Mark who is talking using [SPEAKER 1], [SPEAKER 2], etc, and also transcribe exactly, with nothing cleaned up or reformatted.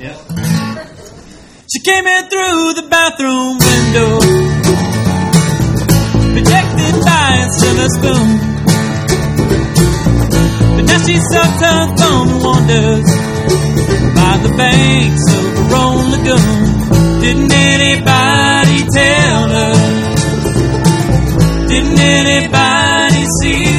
[SPEAKER 1] Yep.
[SPEAKER 2] She came in through the bathroom window, rejected by a silver spoon. But now she sucks her thumb and wanders by the banks of the Rhone Lagoon. Didn't anybody tell her? Didn't anybody see